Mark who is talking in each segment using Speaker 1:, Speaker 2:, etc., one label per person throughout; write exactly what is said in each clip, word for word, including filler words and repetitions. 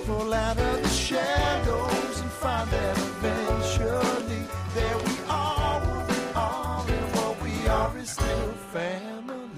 Speaker 1: crawl out of the shadows and find that eventually there we are, what we are, and what we are is still family.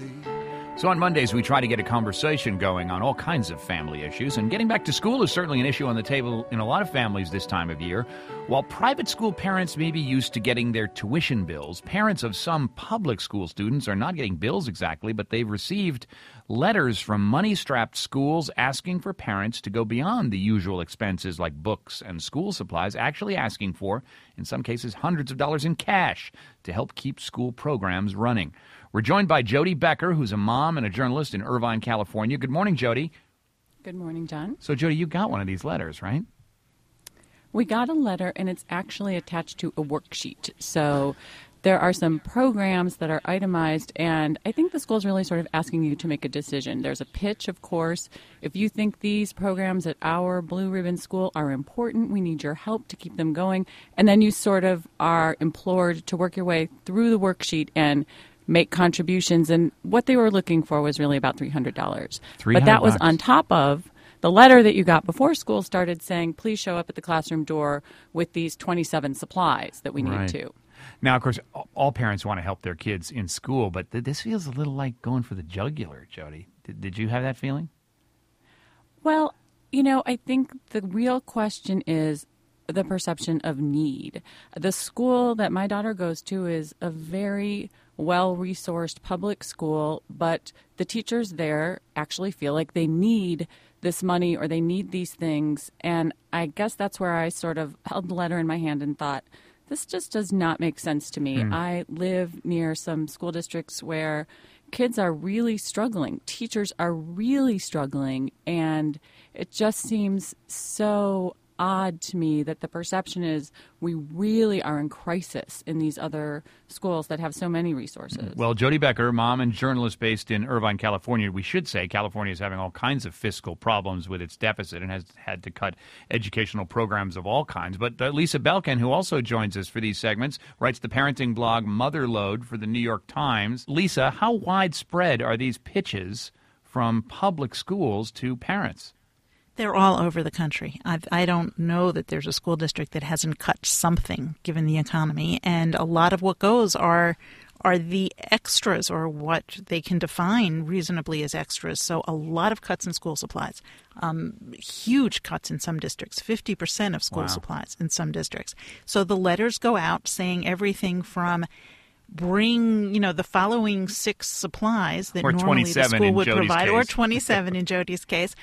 Speaker 2: So on Mondays, we try to get a conversation going on all kinds of family issues, and getting back to school is certainly an issue on the table in a lot of families this time of year. While private school parents may be used to getting their tuition bills, parents of some public school students are not getting bills exactly, but they've received letters from money-strapped schools asking for parents to go beyond the usual expenses like books and school supplies, actually asking for, in some cases, hundreds of dollars in cash to help keep school programs running. We're joined by Jody Becker, who's a mom and a journalist in Irvine, California. Good morning, Jody.
Speaker 3: Good morning, John.
Speaker 2: So, Jody, you got one of these letters, right?
Speaker 3: We got a letter, and it's actually attached to a worksheet. So there are some programs that are itemized, and I think the school's really sort of asking you to make a decision. There's a pitch, of course. If you think these programs at our Blue Ribbon School are important, we need your help to keep them going. And then you sort of are implored to work your way through the worksheet and make contributions, and what they were looking for was really about three hundred dollars.
Speaker 2: three hundred
Speaker 3: But that was
Speaker 2: bucks.
Speaker 3: on top of the letter that you got before school started saying, please show up at the classroom door with these twenty-seven supplies that we need
Speaker 2: Right.
Speaker 3: to.
Speaker 2: Now, of course, all parents want to help their kids in school, but th- this feels a little like going for the jugular, Jody. Did, did you have that feeling?
Speaker 3: Well, you know, I think the real question is the perception of need. The school that my daughter goes to is a very well-resourced public school, but the teachers there actually feel like they need this money or they need these things. And I guess that's where I sort of held the letter in my hand and thought, this just does not make sense to me.
Speaker 2: Mm.
Speaker 3: I live near some school districts where kids are really struggling. Teachers are really struggling. And it just seems so odd to me that the perception is we really are in crisis in these other schools that have so many resources.
Speaker 2: Well, Jody Becker, mom and journalist based in Irvine, California. We should say California is having all kinds of fiscal problems with its deficit and has had to cut educational programs of all kinds. But uh, Lisa Belkin, who also joins us for these segments, writes the parenting blog Motherload for the New York Times. Lisa, how widespread are these pitches from public schools to parents?
Speaker 4: They're all over the country. I've, I don't know that there's a school district that hasn't cut something, given the economy. And a lot of what goes are are the extras, or what they can define reasonably as extras. So a lot of cuts in school supplies, um, huge cuts in some districts, fifty percent of school
Speaker 2: Wow.
Speaker 4: supplies in some districts. So the letters go out saying everything from bring, you know, the following six supplies that
Speaker 2: Or
Speaker 4: normally the
Speaker 2: twenty-seven
Speaker 4: school
Speaker 2: in
Speaker 4: would
Speaker 2: Jody's
Speaker 4: provide, or
Speaker 2: case.
Speaker 4: twenty-seven in Jody's case.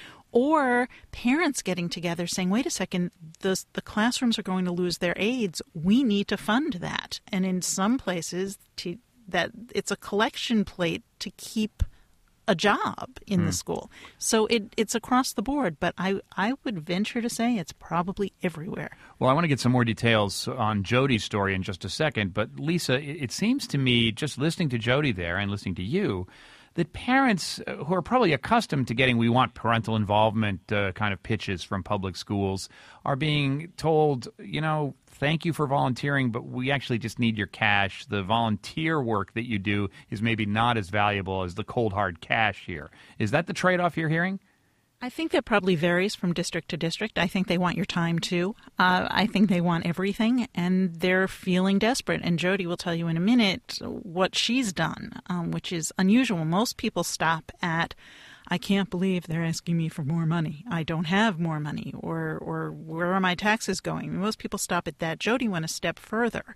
Speaker 4: Or parents getting together saying, wait a second, the, the classrooms are going to lose their aides. We need to fund that. And in some places, to, that it's a collection plate to keep a job in
Speaker 2: Hmm.
Speaker 4: the school. So it, it's across the board. But I, I would venture to say it's probably everywhere.
Speaker 2: Well, I want to get some more details on Jody's story in just a second. But, Lisa, it, it seems to me, just listening to Jody there and listening to you, that parents who are probably accustomed to getting we want parental involvement uh, kind of pitches from public schools are being told, you know, thank you for volunteering, but we actually just need your cash. The volunteer work that you do is maybe not as valuable as the cold, hard cash here. Is that the trade-off you're hearing?
Speaker 4: I think that probably varies from district to district. I think they want your time, too. Uh, I think they want everything, and they're feeling desperate. And Jody will tell you in a minute what she's done, um, which is unusual. Most people stop at, I can't believe they're asking me for more money. I don't have more money, or, or where are my taxes going? Most people stop at that. Jody went a step further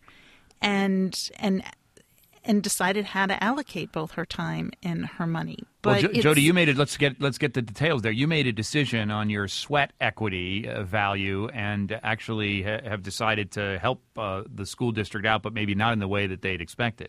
Speaker 4: and and and decided how to allocate both her time and her money. But
Speaker 2: Well, Jo-
Speaker 4: it's-
Speaker 2: Jody, you made it. Let's get let's get the details there. You made a decision on your sweat equity uh, value, and actually ha- have decided to help uh, the school district out, but maybe not in the way that they'd expected.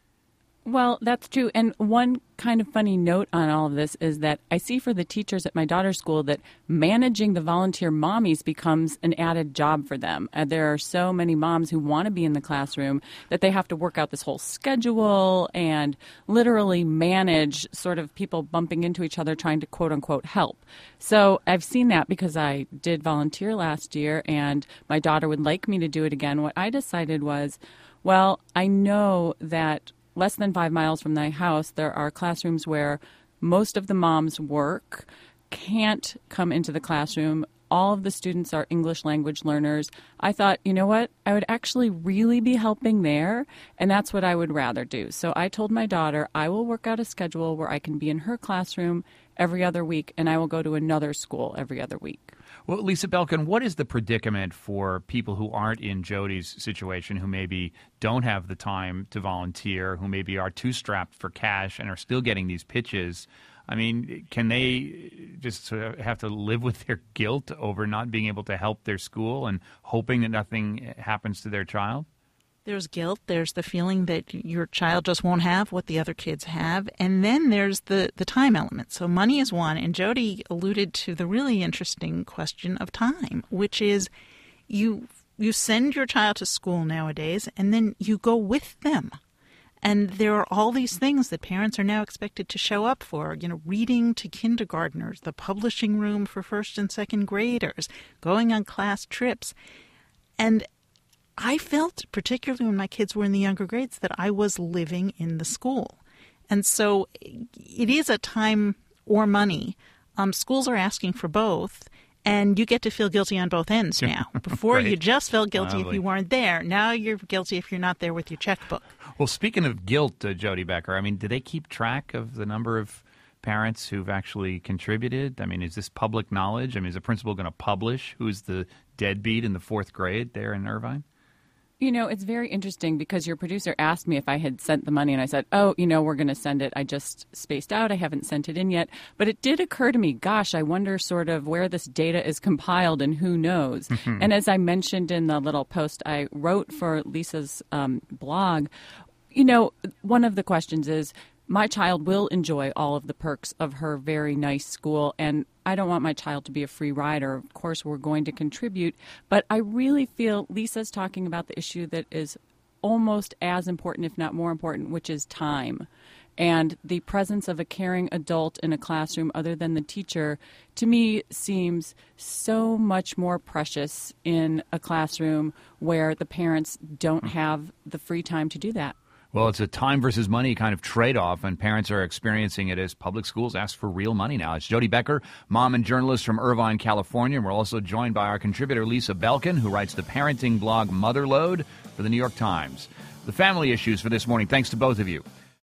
Speaker 3: Well, that's true. And one kind of funny note on all of this is that I see for the teachers at my daughter's school that managing the volunteer mommies becomes an added job for them. Uh, there are so many moms who want to be in the classroom that they have to work out this whole schedule and literally manage sort of people bumping into each other trying to quote unquote help. So I've seen that because I did volunteer last year and my daughter would like me to do it again. What I decided was, well, I know that less than five miles from my house, there are classrooms where most of the moms work, can't come into the classroom. All of the students are English language learners. I thought, you know what? I would actually really be helping there, and that's what I would rather do. So I told my daughter, I will work out a schedule where I can be in her classroom every other week, and I will go to another school every other week.
Speaker 2: Well, Lisa Belkin, what is the predicament for people who aren't in Jody's situation, who maybe don't have the time to volunteer, who maybe are too strapped for cash and are still getting these pitches? I mean, can they just sort of have to live with their guilt over not being able to help their school and hoping that nothing happens to their child?
Speaker 4: There's guilt. There's the feeling that your child just won't have what the other kids have. And then there's the, the time element. So money is one. And Jody alluded to the really interesting question of time, which is you you send your child to school nowadays and then you go with them. And there are all these things that parents are now expected to show up for, you know, reading to kindergartners, the publishing room for first and second graders, going on class trips. And I felt, particularly when my kids were in the younger grades, that I was living in the school. And so it is a time or money. Um, schools are asking for both, and you get to feel guilty on both ends now. Before you just felt guilty
Speaker 2: Lovely.
Speaker 4: if you weren't there. Now you're guilty if you're not there with your checkbook.
Speaker 2: Well, speaking of guilt, uh, Jody Becker, I mean, do they keep track of the number of parents who've actually contributed? I mean, is this public knowledge? I mean, is the principal going to publish who's the deadbeat in the fourth grade there in Irvine?
Speaker 3: You know, it's very interesting because your producer asked me if I had sent the money, and I said, oh, you know, we're going to send it. I just spaced out. I haven't sent it in yet. But it did occur to me, gosh, I wonder sort of where this data is compiled and who knows. And as I mentioned in the little post I wrote for Lisa's um, blog, you know, one of the questions is, my child will enjoy all of the perks of her very nice school, and I don't want my child to be a free rider. Of course, we're going to contribute, but I really feel Lisa's talking about the issue that is almost as important, if not more important, which is time. And the presence of a caring adult in a classroom other than the teacher, to me, seems so much more precious in a classroom where the parents don't have the free time to do that.
Speaker 2: Well, it's a time versus money kind of trade-off, and parents are experiencing it as public schools ask for real money now. It's Jody Becker, mom and journalist from Irvine, California. And we're also joined by our contributor, Lisa Belkin, who writes the parenting blog Motherload for the New York Times. The family issues for this morning, thanks to both of you.